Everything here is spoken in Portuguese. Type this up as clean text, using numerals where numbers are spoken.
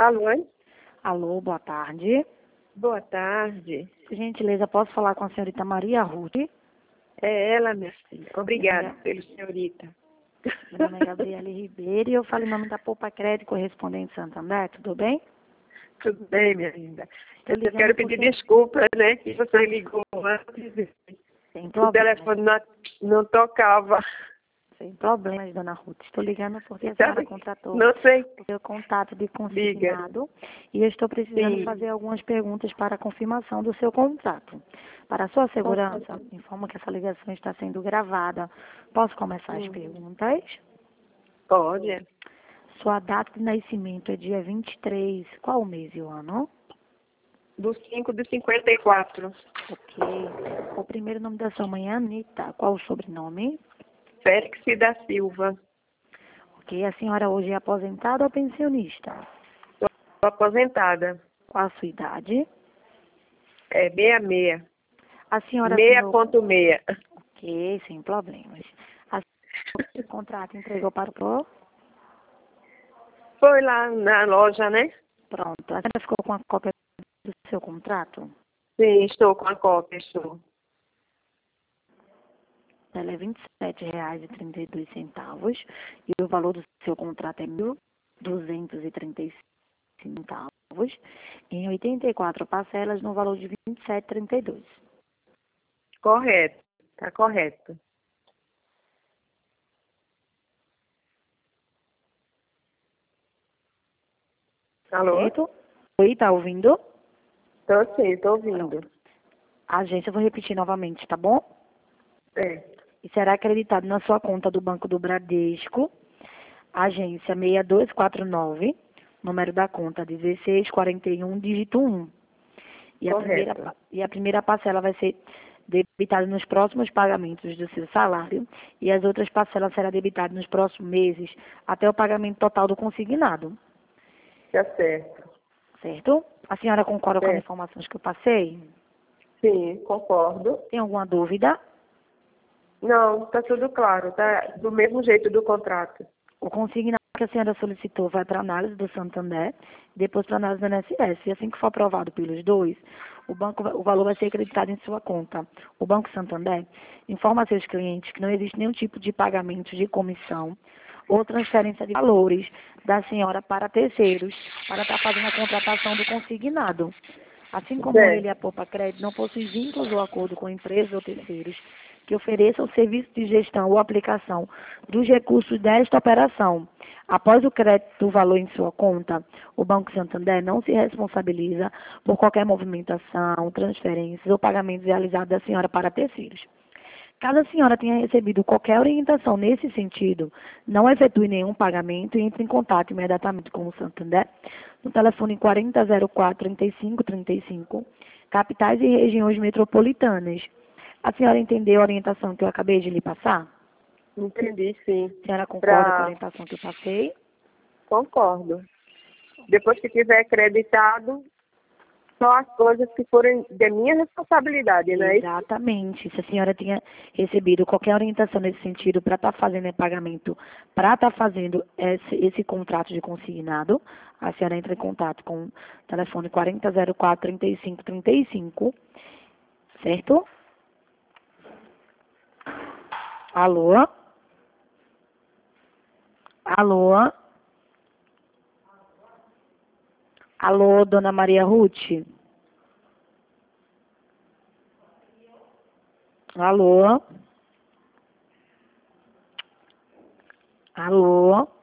Alô? Alô, boa tarde. Boa tarde. Por gentileza, posso falar com a senhorita Maria Ruth? É ela, minha filha. Obrigada pelo senhorita. Meu nome é Gabriele Ribeiro e eu falo em nome da Poupa Crédito Correspondente Santander, tudo bem? Tudo bem, minha linda. Estou Eu ligando quero pedir porque- desculpa, né, que você ligou antes. Sem O problemas, telefone não tocava. sem problemas, dona Ruth. Estou ligando porque a Sabe? senhora contratou Não sei. o seu contato de Liga. consignado e eu estou precisando Sim. fazer algumas perguntas para a confirmação do seu contrato. Para a sua segurança, informo que essa ligação está sendo gravada. Posso começar as perguntas? Pode. Sua data de nascimento é dia 23. Qual o mês e o ano? Do 5 de 54. Ok. O primeiro nome da sua mãe é Anitta. Qual o sobrenome? Félix da Silva. Ok. A senhora hoje é aposentada ou pensionista? Estou aposentada. Qual a sua idade? É 66. A senhora assinou... 6.6. Ok, sem problemas. A senhora o contrato entregou para o... Foi lá na loja, né? Pronto. A senhora ficou com a cópia do seu contrato? Sim, estou com a cópia, estou. Ela é R$ 27,32 e o valor do seu contrato é R$ 1.235 em 84 parcelas no valor de R$ 27,32. Correto, tá correto. Alô? Certo? Oi, tá ouvindo? Tô sim, tô ouvindo. A agência, eu vou repetir novamente, tá bom? É, E será acreditado na sua conta do Banco do Bradesco, agência 6249, número da conta 1641, dígito 1. correto. E a primeira parcela vai ser debitada nos próximos pagamentos do seu salário e as outras parcelas serão debitadas nos próximos meses até o pagamento total do consignado, Tá certo. certo? A senhora concorda com as Certo. informações que eu passei? Sim, concordo. Tem alguma dúvida? Não, tá tudo claro, tá do mesmo jeito do contrato. O consignado que a senhora solicitou vai para análise do Santander, depois para análise do INSS. E assim que for aprovado pelos dois, o valor vai ser acreditado em sua conta. O Banco Santander informa a seus clientes que não existe nenhum tipo de pagamento de comissão ou transferência de valores da senhora para terceiros para estar fazendo a contratação do consignado. Assim como ele, a Certo. Poupa Crédito, não possui vínculos ou acordo com empresas ou terceiros que ofereçam serviço de gestão ou aplicação dos recursos desta operação. Após o crédito do valor em sua conta, o Banco Santander não se responsabiliza por qualquer movimentação, transferências ou pagamentos realizados da senhora para terceiros. Caso a senhora tenha recebido qualquer orientação nesse sentido, não efetue nenhum pagamento e entre em contato imediatamente com o Santander no telefone 4004-3535, capitais e regiões metropolitanas. A senhora entendeu a orientação que eu acabei de lhe passar? Entendi, sim. A senhora concorda com a Pra... orientação que eu passei? Concordo. Depois que tiver acreditado, só as coisas que forem de minha responsabilidade, não é isso? Exatamente. Se a senhora tinha recebido qualquer orientação nesse sentido para estar fazendo esse pagamento, para estar fazendo esse contrato de consignado, a senhora entra em contato com o telefone 4004-3535, certo? Alô? Alô? Alô, dona Maria Ruth? Alô? Alô?